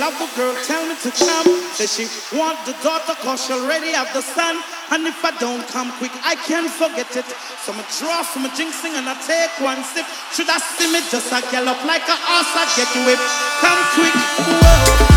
love the girl, tell me to come. Say she want the daughter cause she already have the son. And if I don't come quick, I can't forget it. So I draw from a jinxing and I take one sip. Should I see me just a gallop like a horse, I get whipped. Come quick, whoa.